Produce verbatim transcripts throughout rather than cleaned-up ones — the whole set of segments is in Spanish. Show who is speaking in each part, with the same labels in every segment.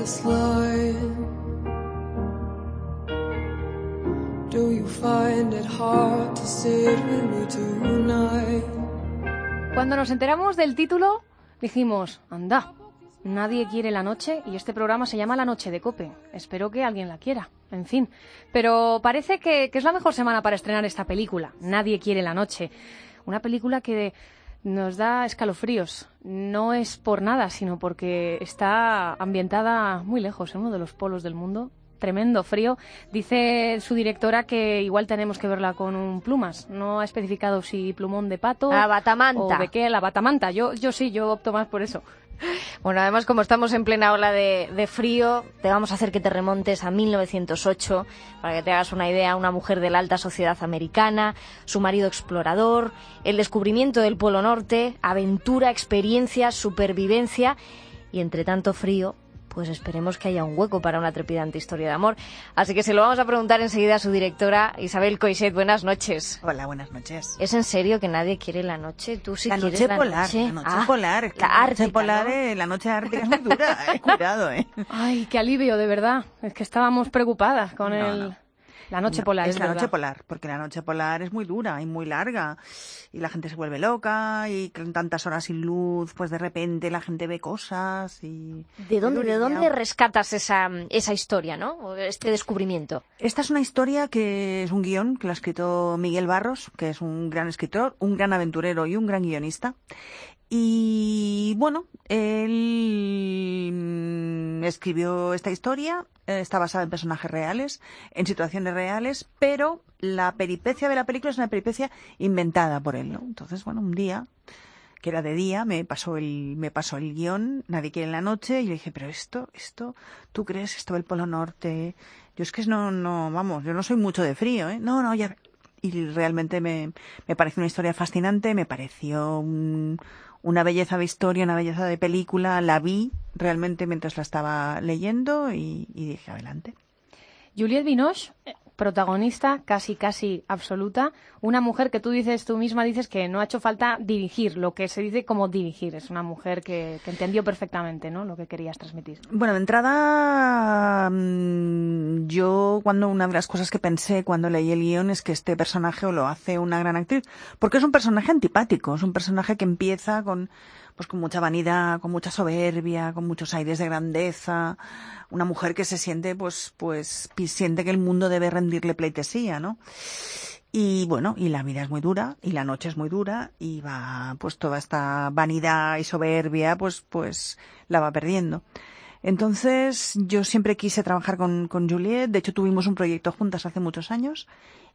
Speaker 1: this line. Do you find it hard to sit with me tonight?
Speaker 2: Cuando nos enteramos del título, dijimos, anda, nadie quiere la noche y este programa se llama La Noche de Cope. Espero que alguien la quiera, en fin. Pero parece que, que es la mejor semana para estrenar esta película, Nadie quiere la noche. Una película que nos da escalofríos. No es por nada, sino porque está ambientada muy lejos, en uno de los polos del mundo. Tremendo frío. Dice su directora que igual tenemos que verla con un plumas. No ha especificado si plumón de pato
Speaker 3: la batamanta
Speaker 2: o de qué, la batamanta. Yo, yo sí, yo opto más por eso.
Speaker 3: Bueno, además, como estamos en plena ola de, de frío, te vamos a hacer que te remontes a mil novecientos ocho, para que te hagas una idea, una mujer de la alta sociedad americana, su marido explorador, el descubrimiento del Polo Norte, aventura, experiencia, supervivencia, y entre tanto frío, pues esperemos que haya un hueco para una trepidante historia de amor. Así que se lo vamos a preguntar enseguida a su directora, Isabel Coixet. Buenas noches.
Speaker 4: Hola, buenas noches.
Speaker 3: ¿Es en serio que nadie quiere la noche? ¿Tú sí
Speaker 4: la
Speaker 3: quieres
Speaker 4: noche
Speaker 3: la
Speaker 4: polar,
Speaker 3: noche?
Speaker 4: La noche
Speaker 3: ah,
Speaker 4: polar. Es que
Speaker 3: la,
Speaker 4: la
Speaker 3: ártica,
Speaker 4: noche polar,
Speaker 3: ¿no?
Speaker 4: eh, la noche ártica es muy dura. Eh, cuidado, ¿eh?
Speaker 2: Ay, qué alivio, de verdad. Es que estábamos preocupadas con
Speaker 4: no,
Speaker 2: el...
Speaker 4: No.
Speaker 2: La noche
Speaker 4: no,
Speaker 2: polar,
Speaker 4: es,
Speaker 2: es
Speaker 4: la
Speaker 2: verdad.
Speaker 4: noche polar, porque la noche polar es muy dura y muy larga y la gente se vuelve loca y con tantas horas sin luz, pues de repente la gente ve cosas y...
Speaker 3: ¿De dónde, ¿de dónde rescatas esa, esa historia, no? Este descubrimiento.
Speaker 4: Esta es una historia que es un guión que lo ha escrito Miguel Barros, que es un gran escritor, un gran aventurero y un gran guionista. Y bueno, él escribió esta historia, está basada en personajes reales, en situaciones reales, pero la peripecia de la película es una peripecia inventada por él, ¿no? Entonces, bueno, un día, que era de día, me pasó el, me pasó el guión, Nadie quiere en la noche, y le dije, pero esto, esto, ¿tú crees esto del Polo Norte? Yo es que no, no, vamos, yo no soy mucho de frío, ¿eh? No, no, ya... Y realmente me, me pareció una historia fascinante, me pareció un... una belleza de historia, una belleza de película, la vi realmente mientras la estaba leyendo y, y dije, adelante.
Speaker 2: Juliette Binoche, protagonista casi casi absoluta, una mujer que tú dices, tú misma dices que no ha hecho falta dirigir, lo que se dice como dirigir, es una mujer que, que entendió perfectamente, ¿no?, lo que querías transmitir.
Speaker 4: Bueno, de entrada, yo cuando una de las cosas que pensé cuando leí el guión es que este personaje lo hace una gran actriz, porque es un personaje antipático, es un personaje que empieza con pues con mucha vanidad, con mucha soberbia, con muchos aires de grandeza, una mujer que se siente, pues, pues, siente que el mundo debe rendirle pleitesía, ¿no? Y bueno, y la vida es muy dura, y la noche es muy dura, y va, pues toda esta vanidad y soberbia, pues, pues, la va perdiendo. Entonces, yo siempre quise trabajar con, con Juliette, de hecho tuvimos un proyecto juntas hace muchos años,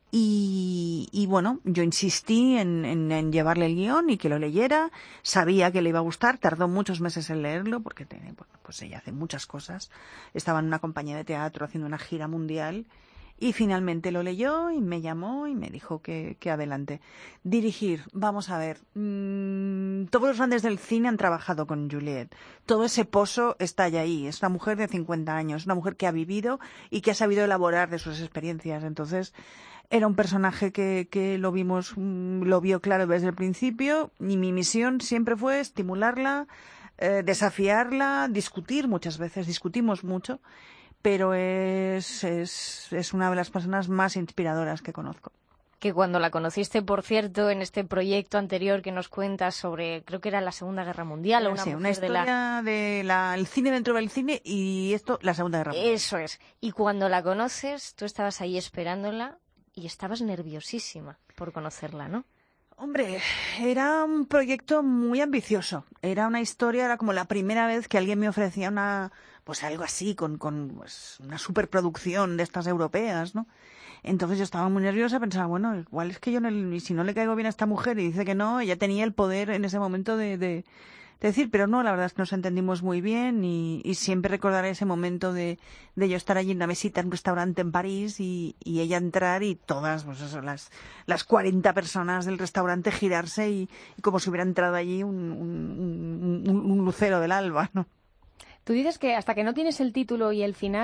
Speaker 4: Y, y bueno, yo insistí en, en, en llevarle el guión y que lo leyera. Sabía que le iba a gustar, tardó muchos meses en leerlo porque tiene, bueno, pues ella hace muchas cosas. Estaba en una compañía de teatro haciendo una gira mundial y finalmente lo leyó y me llamó y me dijo que, que adelante. Dirigir, vamos a ver, mmm, todos los grandes del cine han trabajado con Juliette. Todo ese pozo está ya ahí. Es una mujer de cincuenta años, una mujer que ha vivido y que ha sabido elaborar de sus experiencias. Entonces, era un personaje que, que lo vimos, lo vio claro desde el principio y mi misión siempre fue estimularla, eh, desafiarla, discutir muchas veces, discutimos mucho, pero es, es, es una de las personas más inspiradoras que conozco.
Speaker 3: Que cuando la conociste, por cierto, en este proyecto anterior que nos cuentas sobre, creo que era la Segunda Guerra Mundial, o una,
Speaker 4: sí,
Speaker 3: mujer
Speaker 4: una historia
Speaker 3: de la...
Speaker 4: de la, el cine dentro del cine y esto, la Segunda Guerra Mundial.
Speaker 3: Eso es. Y cuando la conoces, tú estabas ahí esperándola y estabas nerviosísima por conocerla, ¿no?
Speaker 4: Hombre, era un proyecto muy ambicioso. Era una historia, era como la primera vez que alguien me ofrecía una, pues algo así, con, con pues, una superproducción de estas europeas, ¿no? Entonces yo estaba muy nerviosa, pensaba, bueno, igual es que yo, no, si no le caigo bien a esta mujer y dice que no, ella tenía el poder en ese momento de, de, de decir, pero no, la verdad es que nos entendimos muy bien y, y siempre recordaré ese momento de, de yo estar allí en una mesita en un restaurante en París y, y ella entrar y todas, pues eso, las, las cuarenta personas del restaurante girarse y, y como si hubiera entrado allí un, un, un, un lucero del alba, ¿no?
Speaker 2: Tú dices que hasta que no tienes el título y el final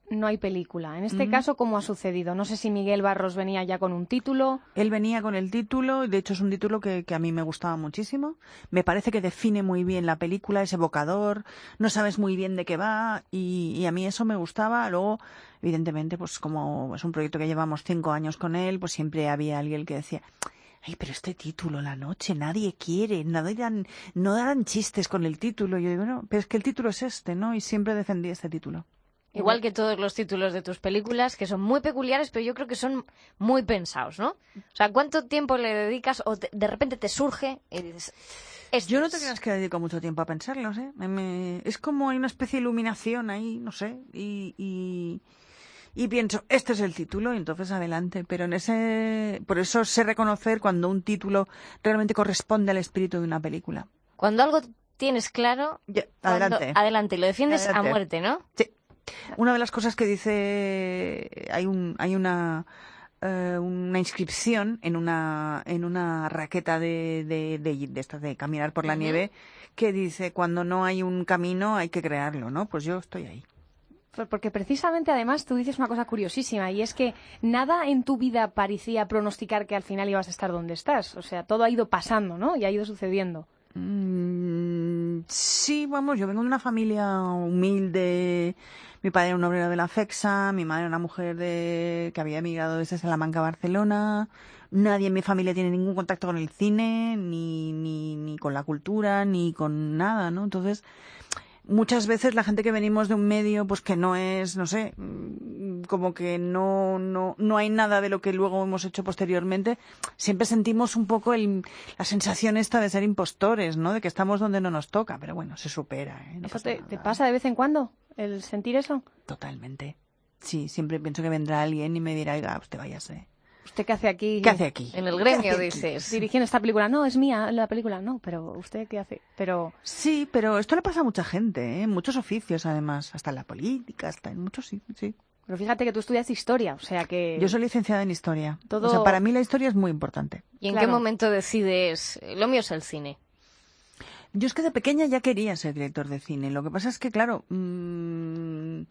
Speaker 2: no hay película. En este
Speaker 4: Mm.
Speaker 2: caso, ¿cómo ha sucedido? No sé si Miguel Barros venía ya con un título.
Speaker 4: Él venía con el título, y de hecho es un título que, que a mí me gustaba muchísimo. Me parece que define muy bien la película, es evocador, no sabes muy bien de qué va, y, y a mí eso me gustaba. Luego, evidentemente, pues como es un proyecto que llevamos cinco años con él, pues siempre había alguien que decía: ay, pero este título, La noche, nadie quiere, no darán, no darán chistes con el título. Y yo digo, no, pero es que el título es este, ¿no? Y siempre defendí este título.
Speaker 3: Igual que todos los títulos de tus películas, que son muy peculiares, pero yo creo que son muy pensados, ¿no? O sea, ¿cuánto tiempo le dedicas o te- de repente te surge y dices, este
Speaker 4: Yo no te
Speaker 3: es?
Speaker 4: creas que dedico mucho tiempo a pensarlos, ¿eh? Me- me- es como hay una especie de iluminación ahí, no sé, y, y, y pienso, este es el título, y entonces adelante. Pero en ese, por eso sé reconocer cuando un título realmente corresponde al espíritu de una película.
Speaker 3: Cuando algo tienes claro,
Speaker 4: Ya,
Speaker 3: cuando-
Speaker 4: adelante.
Speaker 3: adelante, lo defiendes
Speaker 4: Adelante.
Speaker 3: a muerte, ¿no?
Speaker 4: Sí. Una de las cosas que dice, hay un, hay una, eh, una inscripción en una, en una raqueta de, de, de, de estas de caminar por la
Speaker 3: Ujú.
Speaker 4: nieve, que dice, cuando no hay un camino hay que crearlo, ¿no? Pues yo estoy ahí.
Speaker 2: Pues porque precisamente, además, tú dices una cosa curiosísima, y es que nada en tu vida parecía pronosticar que al final ibas a estar donde estás. O sea, todo ha ido pasando, ¿no? Y ha ido sucediendo.
Speaker 4: Mm, sí, vamos, yo vengo de una familia humilde. Mi padre era un obrero de la FEXA, mi madre era una mujer de que había emigrado desde Salamanca a Barcelona. Nadie en mi familia tiene ningún contacto con el cine, ni, ni, ni con la cultura, ni con nada, ¿no? Entonces, muchas veces la gente que venimos de un medio, pues que no es, no sé, mm, como que no, no, no hay nada de lo que luego hemos hecho posteriormente, siempre sentimos un poco el, la sensación esta de ser impostores, ¿no? De que estamos donde no nos toca, pero bueno, se supera, ¿eh? No
Speaker 2: ¿Eso
Speaker 4: pasa
Speaker 2: te,
Speaker 4: nada.
Speaker 2: te pasa de vez en cuando, el sentir eso?
Speaker 4: Totalmente. Sí, siempre pienso que vendrá alguien y me dirá, oiga, usted váyase.
Speaker 2: ¿Usted qué hace aquí?
Speaker 4: ¿Qué hace aquí?
Speaker 3: En el
Speaker 4: ¿Qué
Speaker 3: gremio,
Speaker 4: hace aquí?
Speaker 3: dices.
Speaker 2: Dirigiendo esta película. No, es mía la película. No, pero ¿usted qué hace? Pero
Speaker 4: Sí, pero esto le pasa a mucha gente, ¿eh? En muchos oficios, además, hasta en la política, hasta en muchos, sí, sí.
Speaker 2: pero fíjate que tú estudias historia, o sea que...
Speaker 4: Yo soy licenciada en historia.
Speaker 2: Todo-
Speaker 4: O sea, para mí la historia es muy importante.
Speaker 3: ¿Y en
Speaker 2: Claro.
Speaker 3: qué momento decides, lo mío es el cine?
Speaker 4: Yo es que de pequeña ya quería ser director de cine. Lo que pasa es que, claro, mmm,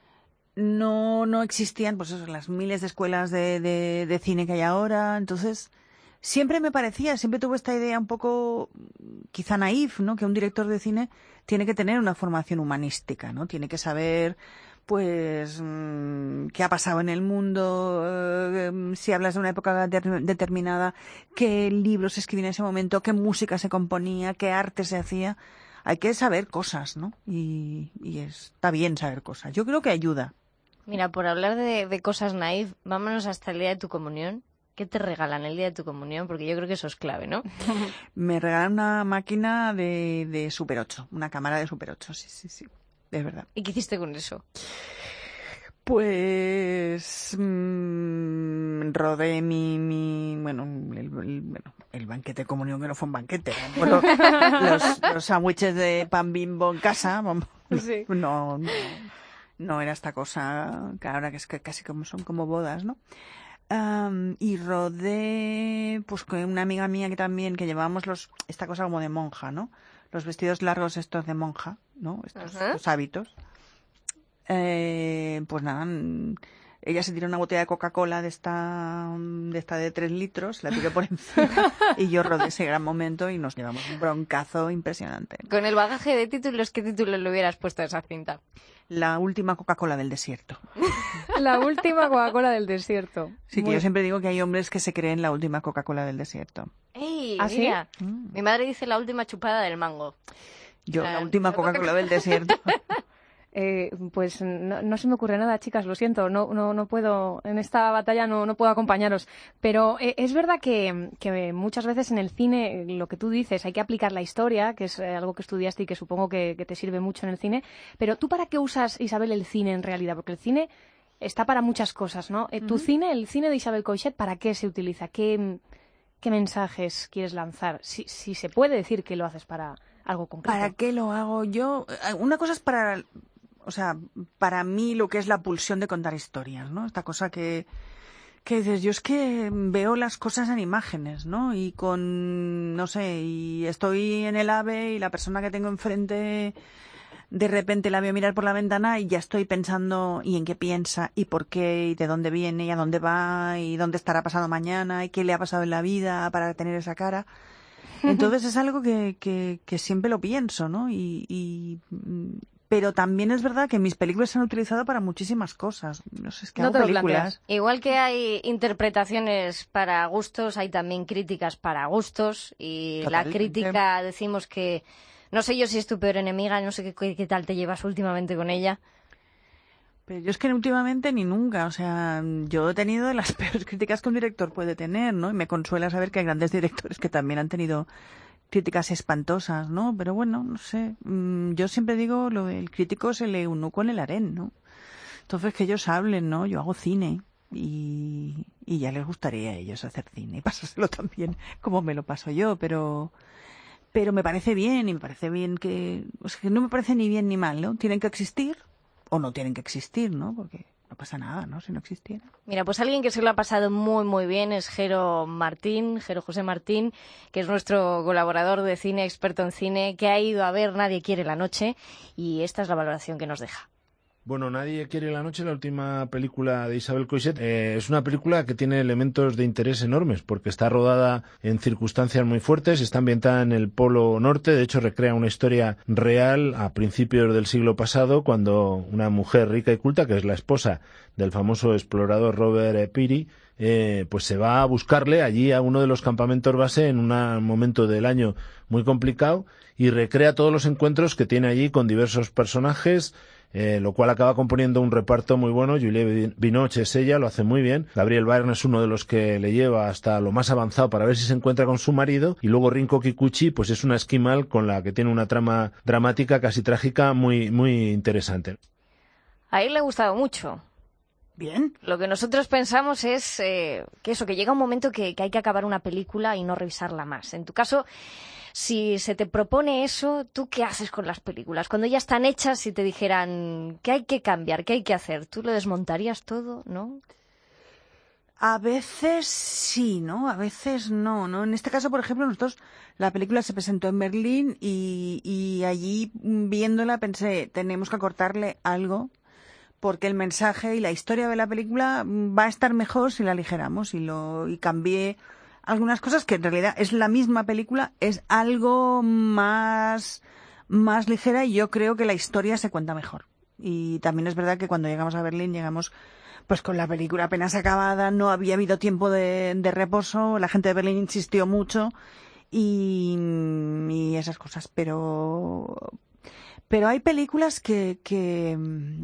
Speaker 4: no, no existían pues eso, las miles de escuelas de, de, de cine que hay ahora. Entonces, siempre me parecía, siempre tuve esta idea un poco quizá naif, ¿no? Que un director de cine tiene que tener una formación humanística, ¿no? Tiene que saber, pues, mmm, qué ha pasado en el mundo, eh, si hablas de una época de- determinada, qué libros se escribían en ese momento, qué música se componía, qué arte se hacía. Hay que saber cosas, ¿no? Y, y está bien saber cosas. Yo creo que ayuda.
Speaker 3: Mira, por hablar de, de cosas naif, vámonos hasta el día de tu comunión. ¿Qué te regalan el día de tu comunión? Porque yo creo que eso es clave, ¿no?
Speaker 4: Me regalaron una máquina de, de Super ocho, una cámara de Super ocho, sí, sí, sí, es verdad.
Speaker 3: ¿Y qué hiciste con eso?
Speaker 4: Pues mmm, rodé mi, mi bueno, el, el- bueno, el banquete de comunión, que no fue un banquete, eran los, los, los sándwiches de pan Bimbo en casa, vamos.
Speaker 2: Sí.
Speaker 4: no, no, no era esta cosa que ahora que es que casi como son como bodas, ¿no? Am, y rodé pues con una amiga mía que también, que llevábamos los, esta cosa como de monja, ¿no? Los vestidos largos estos de monja, ¿no? Estos,
Speaker 3: Ajá.
Speaker 4: estos hábitos. Eh, pues nada, mm, ella se tiró una botella de Coca-Cola de esta, mm, de esta de tres litros, la tiró por encima y yo rodé ese gran momento y nos llevamos un broncazo impresionante.
Speaker 3: Con el bagaje de títulos, ¿qué título le hubieras puesto a esa cinta?
Speaker 4: La última Coca-Cola del desierto.
Speaker 2: La última Coca-Cola del desierto.
Speaker 4: Sí, que
Speaker 2: Muy-
Speaker 4: yo siempre digo que hay hombres que se creen la última Coca-Cola del desierto.
Speaker 3: ¡Ey,
Speaker 2: ¿Ah, sí?
Speaker 3: mira!
Speaker 4: Mm.
Speaker 3: Mi madre dice la última chupada del mango.
Speaker 4: Yo,
Speaker 3: Ah,
Speaker 4: la última
Speaker 3: la
Speaker 4: Coca-Cola del desierto.
Speaker 2: Eh, pues no, no se me ocurre nada, chicas, lo siento, no, no, no puedo, en esta batalla no, no puedo acompañaros. Pero eh, es verdad que, que muchas veces en el cine, eh, lo que tú dices, hay que aplicar la historia, que es eh, algo que estudiaste y que supongo que, que te sirve mucho en el cine. Pero ¿tú para qué usas, Isabel, el cine en realidad? Porque el cine está para muchas cosas, ¿no? Eh, ¿Tu
Speaker 4: Ujú.
Speaker 2: cine, el cine de Isabel Coixet, para qué se utiliza? ¿Qué, qué mensajes quieres lanzar? Si, si se puede decir que lo haces para algo concreto.
Speaker 4: ¿Para qué lo hago yo? Eh, Una cosa es para, o sea, para mí lo que es la pulsión de contar historias, ¿no? Esta cosa que, que dices, yo es que veo las cosas en imágenes, ¿no? Y con, no sé, y estoy en el AVE y la persona que tengo enfrente de repente la veo mirar por la ventana y ya estoy pensando y en qué piensa y por qué y de dónde viene y a dónde va y dónde estará pasado mañana y qué le ha pasado en la vida para tener esa cara. Entonces es algo que, que, que siempre lo pienso, ¿no? Y, y pero también es verdad que mis películas se han utilizado para muchísimas cosas. No sé, es que
Speaker 2: No
Speaker 4: hago
Speaker 2: te lo
Speaker 4: películas.
Speaker 2: planteas.
Speaker 3: Igual que hay interpretaciones para gustos, hay también críticas para gustos. Y
Speaker 4: Totalmente.
Speaker 3: la crítica, decimos que... No sé yo si es tu peor enemiga, no sé qué, qué tal te llevas últimamente con ella.
Speaker 4: Pero yo es que últimamente ni nunca, o sea, yo he tenido de las peores críticas que un director puede tener, ¿no? Y me consuela saber que hay grandes directores que también han tenido críticas espantosas, ¿no? Pero bueno, no sé, yo siempre digo, lo del crítico es el eunuco en el harén, ¿no? Entonces que ellos hablen, ¿no? Yo hago cine y, y ya les gustaría a ellos hacer cine y pasárselo también como me lo paso yo, pero... Pero me parece bien, y me parece bien que... O sea, que no me parece ni bien ni mal, ¿no? Tienen que existir o no tienen que existir, ¿no? Porque no pasa nada, ¿no? Si no existiera.
Speaker 3: Mira, pues alguien que se lo ha pasado muy, muy bien es Jero Martín, Jero José Martín, que es nuestro colaborador de cine, experto en cine, que ha ido a ver Nadie quiere la noche, y esta es la valoración que nos deja.
Speaker 5: Bueno, Nadie quiere la noche, la última película de Isabel Coixet, eh, es una película que tiene elementos de interés enormes porque está rodada en circunstancias muy fuertes, está ambientada en el Polo Norte, de hecho recrea una historia real a principios del siglo pasado cuando una mujer rica y culta, que es la esposa del famoso explorador Robert Peary, eh, pues se va a buscarle allí a uno de los campamentos base en un momento del año muy complicado y recrea todos los encuentros que tiene allí con diversos personajes, Eh, lo cual acaba componiendo un reparto muy bueno. Juliette Binoche es ella, lo hace muy bien. Gabriel Byrne es uno de los que le lleva hasta lo más avanzado para ver si se encuentra con su marido. Y luego Rinko Kikuchi, pues es una esquimal con la que tiene una trama dramática, casi trágica, muy, muy interesante.
Speaker 3: A él le ha gustado mucho.
Speaker 4: Bien.
Speaker 3: Lo que nosotros pensamos es eh, que eso, que llega un momento que, que hay que acabar una película y no revisarla más. En tu caso, si se te propone eso, ¿tú qué haces con las películas? Cuando ya están hechas y te dijeran qué hay que cambiar, qué hay que hacer, ¿tú lo desmontarías todo, no?
Speaker 4: A veces sí, ¿no? A veces no, ¿no? En este caso, por ejemplo, nosotros, la película se presentó en Berlín y, y allí viéndola pensé, tenemos que acortarle algo porque el mensaje y la historia de la película va a estar mejor si la aligeramos y lo y cambié algunas cosas que en realidad es la misma película, es algo más, más ligera y yo creo que la historia se cuenta mejor. Y también es verdad que cuando llegamos a Berlín llegamos pues con la película apenas acabada, no había habido tiempo de, de reposo, la gente de Berlín insistió mucho y, y esas cosas, pero pero hay películas que, que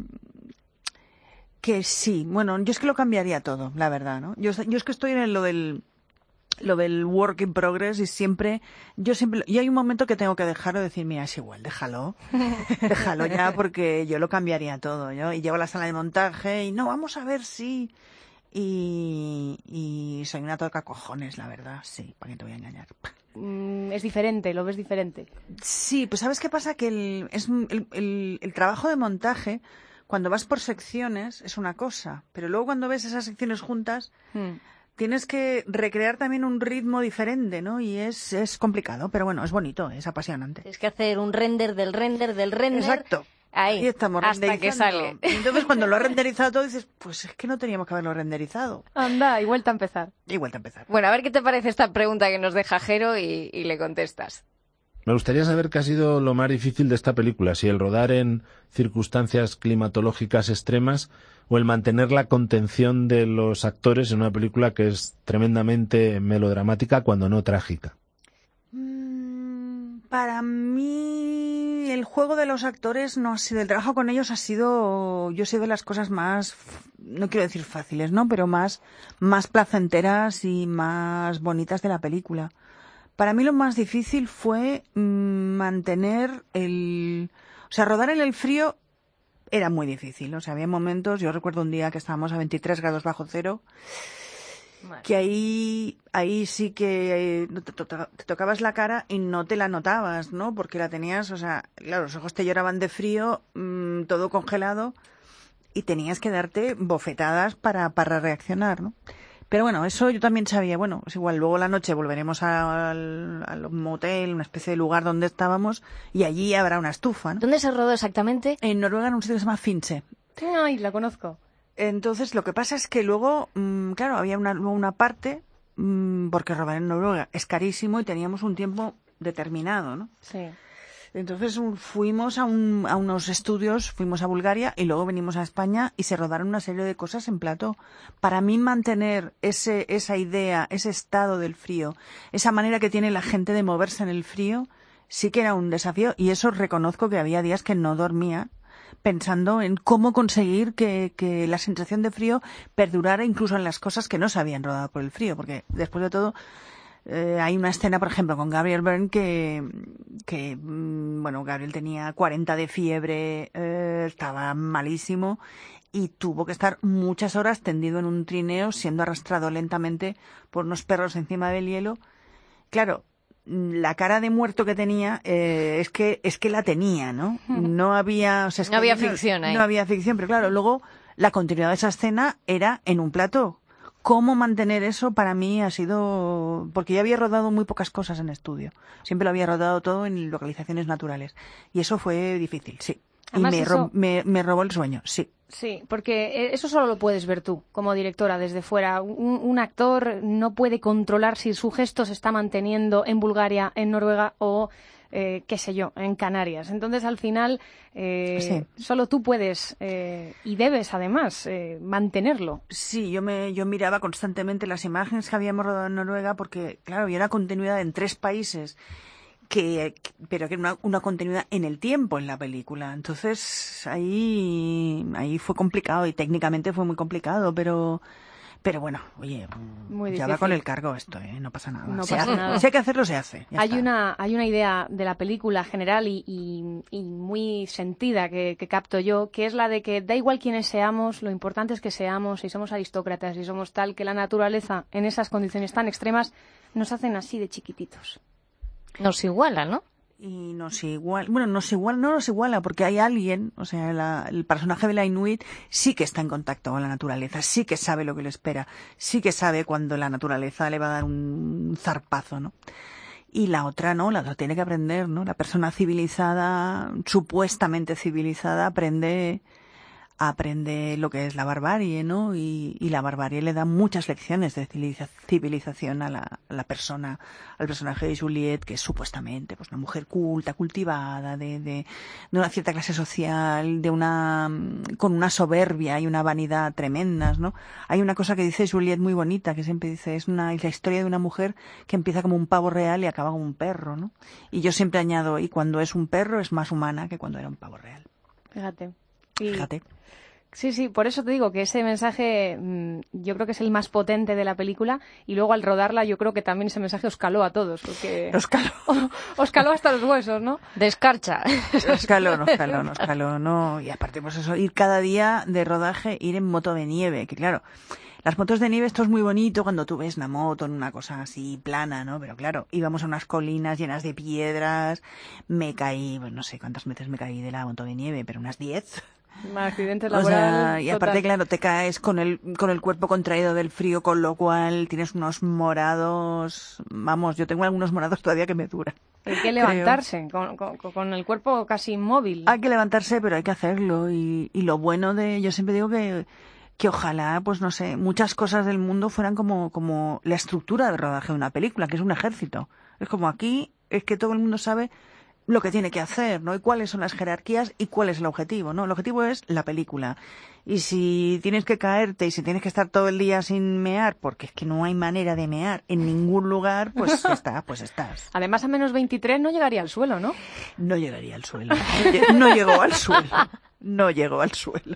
Speaker 4: que sí, bueno, yo es que lo cambiaría todo, la verdad, ¿no? Yo, yo es que estoy en lo del lo del work in progress y siempre, yo siempre, y hay un momento que tengo que dejarlo y decir, mira, es igual, déjalo, déjalo ya porque yo lo cambiaría todo, ¿no? Y llevo a la sala de montaje y no, vamos a ver si, y, y soy una tocacojones, la verdad, sí, para qué te voy a engañar.
Speaker 2: Mm, es diferente, lo ves diferente.
Speaker 4: Sí, pues ¿sabes qué pasa? Que el, es, el, el, el trabajo de montaje, cuando vas por secciones, es una cosa, pero luego cuando ves esas secciones juntas, hmm. tienes que recrear también un ritmo diferente, ¿no? Y es, es complicado, pero bueno, es bonito, es apasionante.
Speaker 3: Tienes que hacer un render del render del render.
Speaker 4: Exacto.
Speaker 3: Ahí,
Speaker 4: Ahí estamos,
Speaker 3: hasta que sale.
Speaker 4: Y entonces cuando lo has renderizado todo dices, pues es que no teníamos que haberlo renderizado.
Speaker 2: Anda, y vuelta a empezar.
Speaker 4: Y vuelta a empezar.
Speaker 3: Bueno, a ver qué te parece esta pregunta que nos deja Jero y, y le contestas.
Speaker 5: Me gustaría saber qué ha sido lo más difícil de esta película, si el rodar en circunstancias climatológicas extremas o el mantener la contención de los actores en una película que es tremendamente melodramática, cuando no trágica.
Speaker 4: Mm, para mí el juego de los actores no ha sido, el trabajo con ellos ha sido, yo he sido de las cosas más, no quiero decir fáciles, ¿no? Pero más, más placenteras y más bonitas de la película. Para mí lo más difícil fue mmm, mantener el... O sea, rodar en el frío era muy difícil. O sea, había momentos, yo recuerdo un día que estábamos a veintitrés grados bajo cero, vale. que ahí ahí sí que eh, te, to te tocabas la cara y no te la notabas, ¿no? Porque la tenías, o sea, claro, los ojos te lloraban de frío, mmm, todo congelado, y tenías que darte bofetadas para, para reaccionar, ¿no? Pero bueno, eso yo también sabía. Bueno, es igual, luego la noche volveremos al, al motel, una especie de lugar donde estábamos, y allí habrá una estufa, ¿no?
Speaker 3: ¿Dónde se rodó exactamente?
Speaker 4: En Noruega, en un sitio que se llama Finse.
Speaker 2: Ay, la conozco.
Speaker 4: Entonces, lo que pasa es que luego, mmm, claro, había una, luego una parte, mmm, porque robar en Noruega es carísimo y teníamos un tiempo determinado, ¿no?
Speaker 2: Sí.
Speaker 4: Entonces un, fuimos a, un, a unos estudios, fuimos a Bulgaria y luego venimos a España y se rodaron una serie de cosas en plató. Para mí mantener ese, esa idea, ese estado del frío, esa manera que tiene la gente de moverse en el frío, sí que era un desafío, y eso reconozco que había días que no dormía pensando en cómo conseguir que, que la sensación de frío perdurara incluso en las cosas que no se habían rodado por el frío, porque después de todo eh, hay una escena, por ejemplo, con Gabriel Byrne que, que mmm, bueno, Gabriel tenía cuarenta de fiebre, eh, estaba malísimo y tuvo que estar muchas horas tendido en un trineo siendo arrastrado lentamente por unos perros encima del hielo. Claro, la cara de muerto que tenía eh, es que es que la tenía, ¿no? No había, o sea, es
Speaker 3: no
Speaker 4: que
Speaker 3: había
Speaker 4: no,
Speaker 3: ficción ahí.
Speaker 4: No había ficción, pero claro, luego la continuidad de esa escena era en un plató. ¿Cómo mantener eso? Para mí ha sido, porque yo había rodado muy pocas cosas en estudio. Siempre lo había rodado todo en localizaciones naturales. Y eso fue difícil, sí.
Speaker 2: Además,
Speaker 4: y me,
Speaker 2: eso...
Speaker 4: ro- me, me robó el sueño, sí.
Speaker 2: Sí, porque eso solo lo puedes ver tú, como directora, desde fuera. Un, un actor no puede controlar si su gesto se está manteniendo en Bulgaria, en Noruega o, eh, qué sé yo, en Canarias. Entonces, al final, eh,
Speaker 4: Sí.
Speaker 2: solo tú puedes eh, y debes, además, eh, mantenerlo.
Speaker 4: Sí, yo me yo miraba constantemente las imágenes que habíamos rodado en Noruega porque, claro, había una continuidad en tres países, que, pero que era una, una continuidad en el tiempo en la película. Entonces, ahí, ahí fue complicado y técnicamente fue muy complicado, pero... Pero bueno, oye,
Speaker 2: Muy
Speaker 4: ya
Speaker 2: difícil.
Speaker 4: va con el cargo esto, ¿eh? No pasa nada.
Speaker 2: No
Speaker 4: se
Speaker 2: pasa
Speaker 4: hace.
Speaker 2: nada.
Speaker 4: Si hay que hacerlo, se hace. Ya
Speaker 2: Hay
Speaker 4: está.
Speaker 2: una, hay una idea de la película general y, y, y muy sentida que, que capto yo, que es la de que da igual quiénes seamos, lo importante es que seamos, si somos aristócratas, si somos tal, que la naturaleza en esas condiciones tan extremas nos hacen así de chiquititos.
Speaker 3: Nos iguala, ¿no?
Speaker 4: Y nos iguala, bueno, nos iguala, no nos iguala, porque hay alguien, o sea, la, el personaje de la Inuit sí que está en contacto con la naturaleza, sí que sabe lo que le espera, sí que sabe cuando la naturaleza le va a dar un zarpazo, ¿no? Y la otra no, la otra tiene que aprender, ¿no? La persona civilizada, supuestamente civilizada, aprende aprende lo que es la barbarie, ¿no? Y, y la barbarie le da muchas lecciones de civiliza- civilización a la, a la persona, al personaje de Juliette, que es supuestamente pues una mujer culta, cultivada, de, de, de una cierta clase social, de una con una soberbia y una vanidad tremendas, ¿no? Hay una cosa que dice Juliette muy bonita, que siempre dice, es una es la historia de una mujer que empieza como un pavo real y acaba como un perro, ¿no? Y yo siempre añado, y cuando es un perro es más humana que cuando era un pavo real.
Speaker 2: Fíjate. Y...
Speaker 4: Fíjate.
Speaker 2: Sí, sí, por eso te digo que ese mensaje mmm, yo creo que es el más potente de la película y luego al rodarla yo creo que también ese mensaje os caló a todos. Porque...
Speaker 4: Os caló.
Speaker 2: Os caló hasta los huesos, ¿no?
Speaker 3: Descarcha.
Speaker 4: Nos caló, nos caló, nos caló, no. Y aparte, pues eso, ir cada día de rodaje, ir en moto de nieve, que claro, las motos de nieve, esto es muy bonito cuando tú ves una moto en una cosa así plana, ¿no? Pero claro, íbamos a unas colinas llenas de piedras, me caí, pues no sé cuántas veces me caí de la moto de nieve, pero unas diez.
Speaker 2: Accidentes
Speaker 4: O
Speaker 2: laborales.
Speaker 4: sea, y aparte, claro, te caes con el, con el cuerpo contraído del frío, con lo cual tienes unos morados, vamos, yo tengo algunos morados todavía que me duran.
Speaker 2: Hay que levantarse con, con, con el cuerpo casi inmóvil.
Speaker 4: Hay que levantarse, pero hay que hacerlo. Y, y lo bueno de, yo siempre digo que, que ojalá, pues no sé, muchas cosas del mundo fueran como, como la estructura de rodaje de una película, que es un ejército. Es como aquí, es que todo el mundo sabe lo que tiene que hacer, ¿no? Y cuáles son las jerarquías y cuál es el objetivo, ¿no? El objetivo es la película. Y si tienes que caerte y si tienes que estar todo el día sin mear, porque es que no hay manera de mear en ningún lugar, pues está, pues estás.
Speaker 2: Además, a menos veintitrés no llegaría al suelo, ¿no?
Speaker 4: No llegaría al suelo. No llegó al suelo. No llegó al suelo.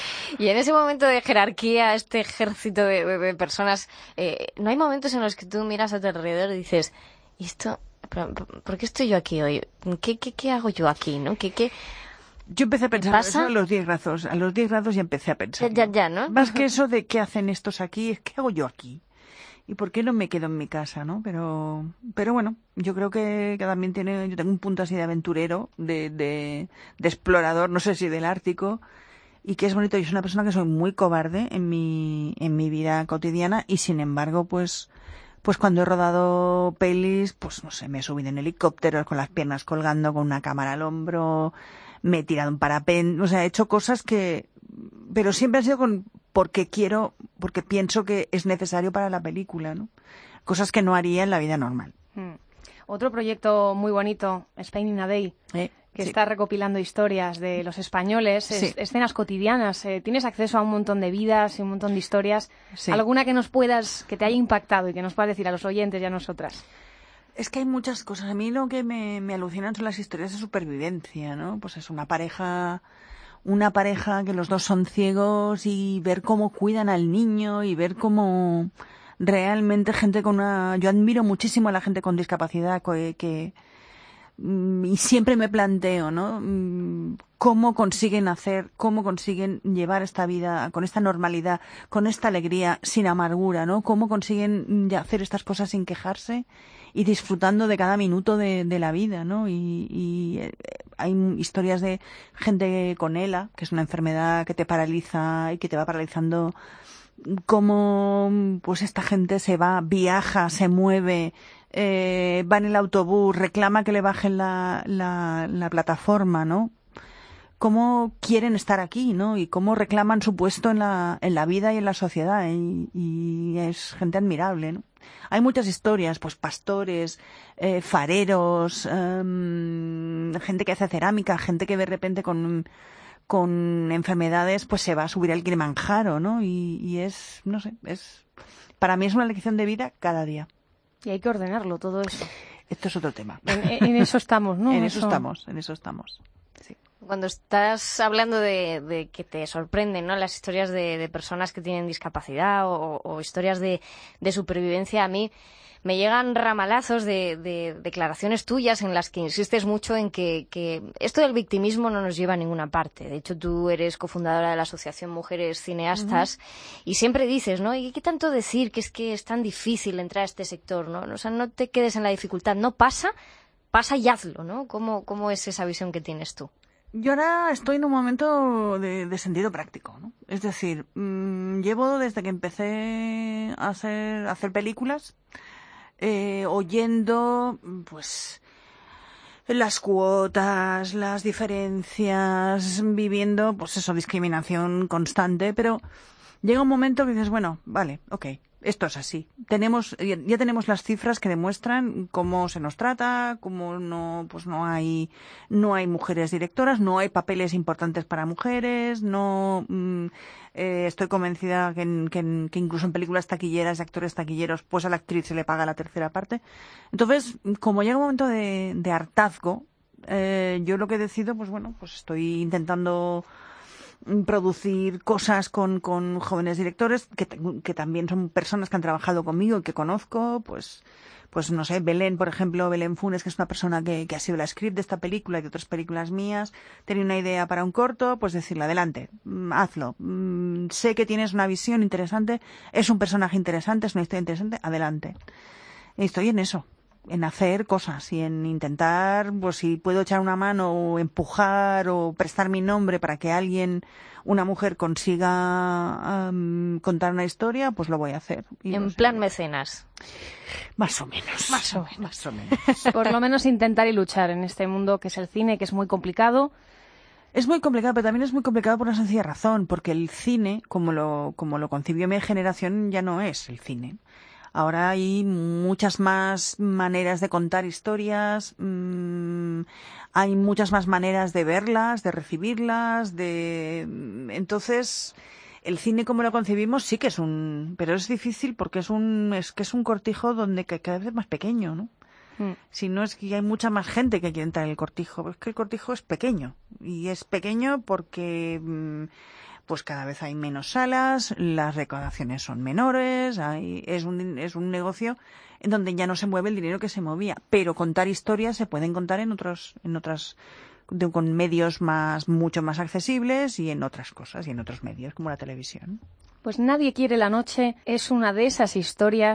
Speaker 3: Y en ese momento de jerarquía, este ejército de, de, de personas, eh, ¿no hay momentos en los que tú miras a tu alrededor y dices, ¿y esto? ¿Por qué estoy yo aquí hoy? ¿Qué, qué, qué hago yo aquí, no? ¿Qué, qué...
Speaker 4: Yo empecé a pensar
Speaker 3: ¿Pasa?
Speaker 4: eso a los diez grados. A los diez grados ya empecé a pensar.
Speaker 3: Ya, ya, ya, ¿no?
Speaker 4: Más que eso de qué hacen estos aquí, es qué hago yo aquí. ¿Y por qué no me quedo en mi casa, no? Pero, pero bueno, yo creo que, que también tiene, yo tengo un punto así de aventurero, de, de, de explorador, no sé si del Ártico, y que es bonito. Yo soy una persona que soy muy cobarde en mi, en mi vida cotidiana y sin embargo, pues, pues cuando he rodado pelis, pues no sé, me he subido en helicópteros con las piernas colgando, con una cámara al hombro, me he tirado un parapente, o sea, he hecho cosas que, pero siempre han sido con, porque quiero, porque pienso que es necesario para la película, ¿no? Cosas que no haría en la vida normal.
Speaker 2: Mm. Otro proyecto muy bonito, Spain in a Day,
Speaker 4: Eh,
Speaker 2: que
Speaker 4: sí.
Speaker 2: está recopilando historias de los españoles, es-
Speaker 4: Sí.
Speaker 2: escenas cotidianas. Eh, tienes acceso a un montón de vidas y un montón de historias.
Speaker 4: Sí.
Speaker 2: ¿Alguna que nos puedas, que te haya impactado y que nos puedas decir a los oyentes y a nosotras?
Speaker 4: Es que hay muchas cosas. A mí lo que me, me alucinan son las historias de supervivencia, ¿no? Pues es una pareja, una pareja que los dos son ciegos y ver cómo cuidan al niño y ver cómo realmente gente con una... Yo admiro muchísimo a la gente con discapacidad que... que mm, y siempre me planteo, ¿no? Mm, Cómo consiguen hacer, cómo consiguen llevar esta vida con esta normalidad, con esta alegría, sin amargura, ¿no? Cómo consiguen mm, hacer estas cosas sin quejarse y disfrutando de cada minuto de, de la vida, ¿no? Y, y eh, hay historias de gente con ELA, que es una enfermedad que te paraliza y que te va paralizando, cómo pues esta gente se va, viaja, se mueve, eh, va en el autobús, reclama que le bajen la, la, la plataforma, ¿no? Cómo quieren estar aquí, ¿no? Y cómo reclaman su puesto en la, en la vida y en la sociedad. Y, y es gente admirable, ¿no? Hay muchas historias, pues pastores, eh, fareros, em, gente que hace cerámica, gente que de repente con, con enfermedades pues se va a subir al Kilimanjaro, ¿no? Y, y es, no sé, es para mí es una lección de vida cada día.
Speaker 2: Y hay que ordenarlo todo eso.
Speaker 4: Esto es otro tema.
Speaker 2: En, en eso estamos, ¿no?
Speaker 4: En eso estamos, en eso estamos. Sí.
Speaker 3: Cuando estás hablando de, de que te sorprenden, ¿no?, las historias de, de personas que tienen discapacidad o, o historias de, de supervivencia, a mí me llegan ramalazos de, de declaraciones tuyas en las que insistes mucho en que, que esto del victimismo no nos lleva a ninguna parte. De hecho, tú eres cofundadora de la Asociación Mujeres Cineastas uh-huh. y siempre dices, ¿no? ¿Y qué tanto decir que es que es tan difícil entrar a este sector, ¿no? O sea, no te quedes en la dificultad. No pasa, pasa y hazlo, ¿no? ¿Cómo, cómo es esa visión que tienes tú?
Speaker 4: Yo ahora estoy en un momento de, de sentido práctico, ¿no? Es decir, mmm, llevo desde que empecé a hacer, a hacer películas, eh, oyendo, pues, las cuotas, las diferencias, viviendo, pues eso, discriminación constante, pero llega un momento que dices, bueno, vale, ok, esto es así. Tenemos, ya tenemos las cifras que demuestran cómo se nos trata, cómo no, pues no hay, no hay mujeres directoras, no hay papeles importantes para mujeres, no, mm, eh, estoy convencida que, en, que, en, que incluso en películas taquilleras y actores taquilleros, pues a la actriz se le paga la tercera parte. Entonces, como llega un momento de, de hartazgo, eh, yo lo que decido, pues bueno, pues estoy intentando producir cosas con, con jóvenes directores que, que también son personas que han trabajado conmigo y que conozco, pues, pues no sé, Belén, por ejemplo, Belén Funes, que es una persona que, que ha sido la script de esta película y de otras películas mías, tenía una idea para un corto, pues decirle, adelante, hazlo, sé que tienes una visión interesante, es un personaje interesante, es una historia interesante, adelante. Y estoy en eso, en hacer cosas y en intentar, pues si puedo echar una mano o empujar o prestar mi nombre para que alguien, una mujer consiga um, contar una historia, pues lo voy a hacer. Y
Speaker 3: en
Speaker 4: no sé,
Speaker 3: plan mecenas.
Speaker 4: Más o menos.
Speaker 3: Más o menos.
Speaker 4: Más o menos.
Speaker 2: Por lo menos intentar y luchar en este mundo que es el cine, que es muy complicado.
Speaker 4: Es muy complicado, pero también es muy complicado por una sencilla razón, porque el cine, como lo, como lo concibió mi generación, ya no es el cine. Ahora hay muchas más maneras de contar historias, mmm, hay muchas más maneras de verlas, de recibirlas, de... Entonces, el cine como lo concebimos sí que es un... Pero es difícil porque es un es que es un cortijo donde cada vez es más pequeño, ¿no? Mm. Si no es que hay mucha más gente que quiere entrar en el cortijo, es que el cortijo es pequeño. Y es pequeño porque... Mmm, pues cada vez hay menos salas, las recaudaciones son menores, hay, es un, es un negocio en donde ya no se mueve el dinero que se movía, pero contar historias se pueden contar en otros, en otras, de, con medios más, mucho más accesibles y en otras cosas, y en otros medios como la televisión.
Speaker 2: Pues Nadie quiere la noche es una de esas historias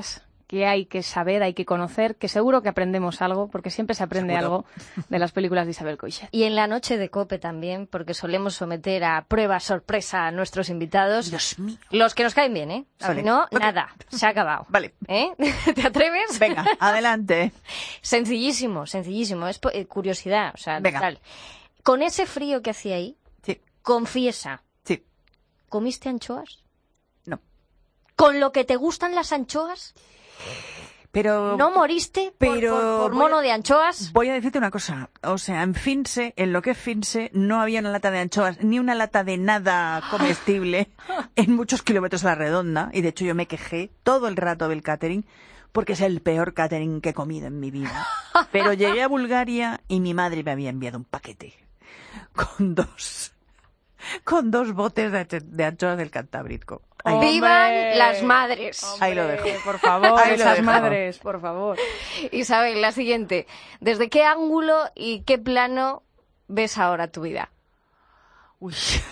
Speaker 2: que hay que saber, hay que conocer, que seguro que aprendemos algo, porque siempre se aprende
Speaker 4: Seguro.
Speaker 2: algo de las películas de Isabel Coixet.
Speaker 3: Y en la noche de COPE también, porque solemos someter a prueba sorpresa a nuestros invitados.
Speaker 4: Dios mío.
Speaker 3: Los que nos caen bien, ¿eh?
Speaker 4: Vale.
Speaker 3: Si no,
Speaker 4: Ok.
Speaker 3: nada, se ha acabado.
Speaker 4: Vale.
Speaker 3: ¿Eh? ¿Te atreves?
Speaker 4: Venga, adelante.
Speaker 3: Sencillísimo, sencillísimo. Es po- eh, curiosidad, o sea,
Speaker 4: Venga.
Speaker 3: tal. Con ese frío que hacía ahí,
Speaker 4: Sí,
Speaker 3: confiesa,
Speaker 4: sí.
Speaker 3: ¿comiste anchoas?
Speaker 4: No.
Speaker 3: ¿Con lo que te gustan las anchoas?
Speaker 4: Pero
Speaker 3: ¿No moriste por,
Speaker 4: pero
Speaker 3: por- por
Speaker 4: voy
Speaker 3: mono
Speaker 4: a-
Speaker 3: de anchoas?
Speaker 4: voy a decirte una cosa. O sea, en Finse, en lo que es Finse, no había una lata de anchoas ni una lata de nada comestible en muchos kilómetros a la redonda. Y de hecho yo me quejé todo el rato del catering porque es el peor catering que he comido en mi vida. Pero llegué a Bulgaria y mi madre me había enviado un paquete con dos, con dos botes de, ach- de anchoas del Cantábrico. Ahí,
Speaker 2: ¡Hombre!
Speaker 3: ¡Vivan las madres!
Speaker 4: ahí lo dejo.
Speaker 2: Por favor,
Speaker 4: Ahí lo
Speaker 2: esas
Speaker 4: dejo.
Speaker 2: madres, por favor.
Speaker 3: Isabel, la siguiente. ¿Desde qué ángulo y qué plano ves ahora tu vida?
Speaker 4: Uy.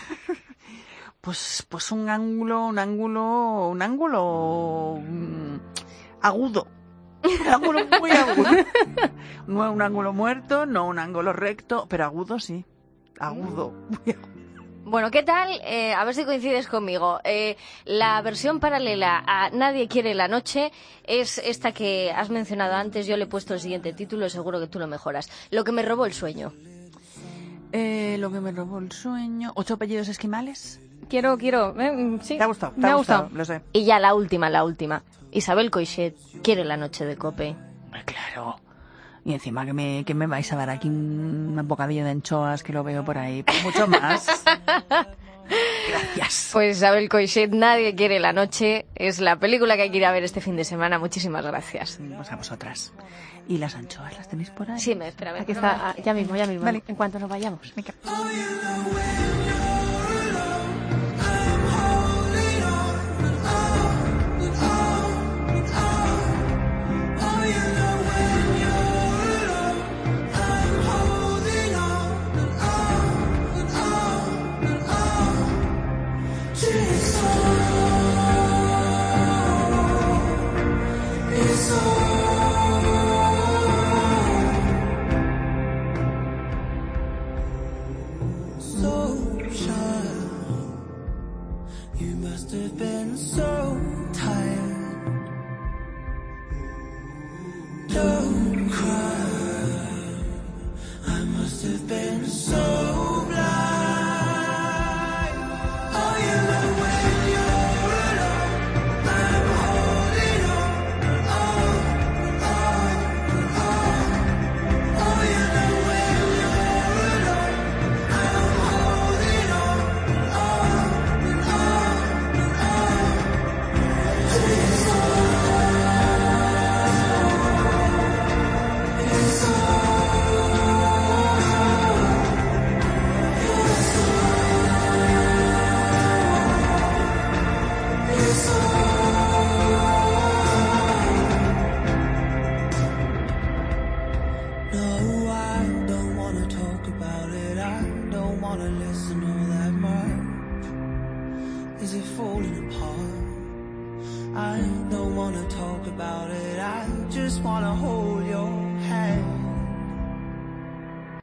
Speaker 4: Pues, pues un ángulo, un ángulo, un ángulo mm, agudo. Un ángulo muy agudo. No un ángulo muerto, no un ángulo recto, pero agudo sí. Agudo. Muy agudo.
Speaker 3: Bueno, ¿qué tal? Eh, a ver si coincides conmigo. Eh, la versión paralela a Nadie quiere la noche es esta que has mencionado antes. Yo le he puesto el siguiente título, seguro que tú lo mejoras. Lo que me robó el sueño.
Speaker 4: Eh, lo que me robó el sueño. ¿Ocho apellidos esquimales?
Speaker 2: Quiero, quiero, eh, mm, sí.
Speaker 4: ¿Te ha gustado? ¿Te
Speaker 2: Me
Speaker 4: ha
Speaker 2: ha
Speaker 4: gustado?
Speaker 2: gustado.
Speaker 4: Lo sé.
Speaker 3: Y ya la última, la última. Isabel Coixet quiere la noche de COPE.
Speaker 4: Hombre, claro. Y encima que me, que me vais a dar aquí un, un bocadillo de anchoas que lo veo por ahí. Pues mucho más. Gracias.
Speaker 3: Pues Isabel Coixet, Nadie quiere la noche. Es la película que hay que ir a ver este fin de semana. Muchísimas gracias.
Speaker 4: Pues a vosotras. ¿Y las anchoas las tenéis por ahí?
Speaker 3: Sí, me espera.
Speaker 2: Aquí está, ah, ya mismo, ya mismo,
Speaker 4: Vale.
Speaker 2: en cuanto nos vayamos.
Speaker 4: Venga.
Speaker 1: You must have been so tired. Don't cry. I must have been so blind. Oh, you know when you're alone, I'm holding on. Oh, oh, oh. Oh, you know when you're alone, I'm holding on. Oh, oh. No, I don't wanna talk about it. I don't wanna listen all that much. Is it falling apart? I don't wanna talk about it. I just wanna hold your